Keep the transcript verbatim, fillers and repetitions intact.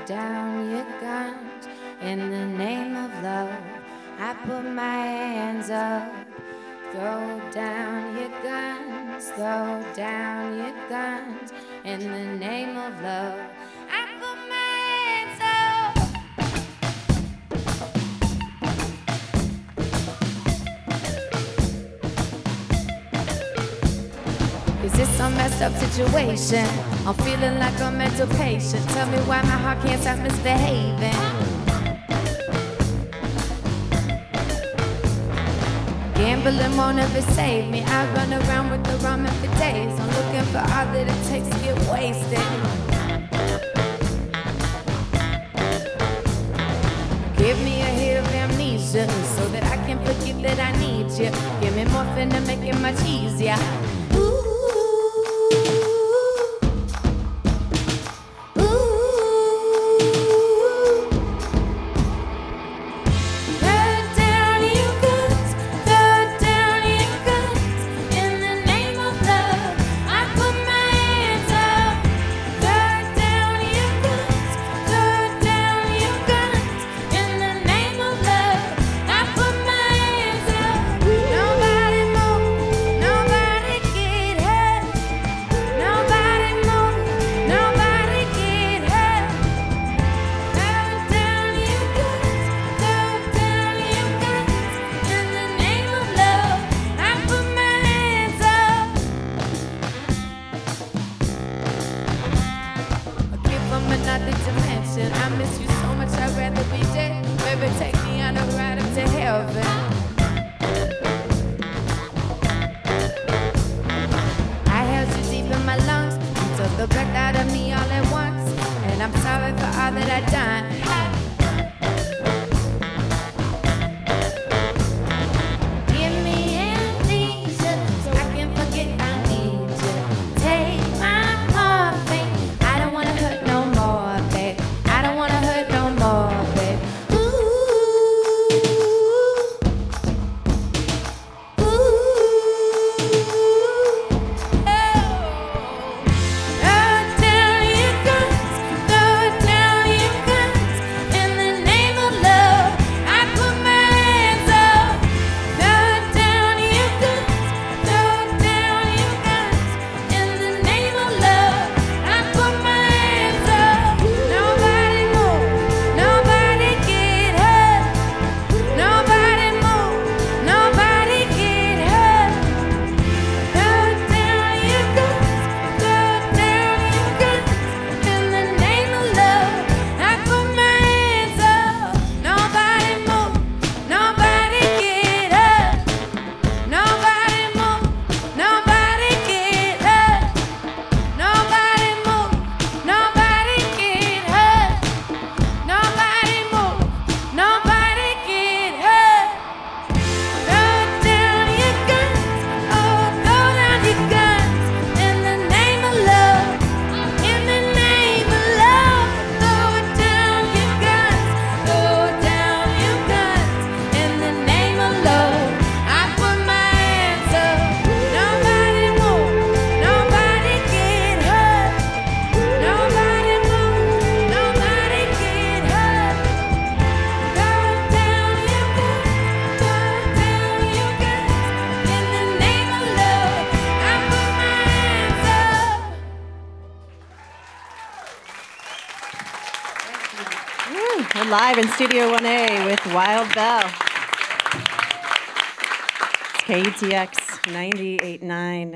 down your guns in the name of love. I put my hands up. Throw down your guns, throw down your guns in the name of love. I put my hands up. Is this some messed up situation? I'm feeling like a mental patient. Tell me why my heart can't stop misbehaving. Gambling won't ever save me. I run around with the ramen for days. I'm looking for all that it takes to get wasted. Give me a hit of amnesia so that I can forget that I need you. Give me morphine to make it much easier. Ooh. Another dimension. I miss you so much, I'd rather be dead. Baby, take me on a ride up to heaven. I held you deep in my lungs. You took the breath out of me all at once. And I'm sorry for all that I've done. Give me amnesia so I can forget I need you. Take my morphine. I don't wanna hurt no more, babe. I don't wanna hurt no more, babe. Ooh, ooh, oh. Throw down your guns, throw down your guns in the name of love. I put my hands up. Throw down your guns, throw down your guns in the name of love. I put my hands up. Nobody move, nobody get hurt. Nobody move, nobody get hurt. Throw down your guns, throw down your guns in the name of love. I put my hands up. Nobody move, nobody get hurt. Nobody move, nobody get hurt. Nobody move, nobody get hurt. Nobody move, nobody get hurt. Throw down your guns, oh, throw down your guns in the name of love. In the name of love, throw down your guns, throw down your guns in the name of love. I put my hands up. Nobody move, nobody get hurt. Nobody move, nobody get hurt. Throw down your guns, throw down your guns in the name of love. I put my hands up. Woo, we're live in Studio one A with Wild Bell. K E T X ninety-eight point nine.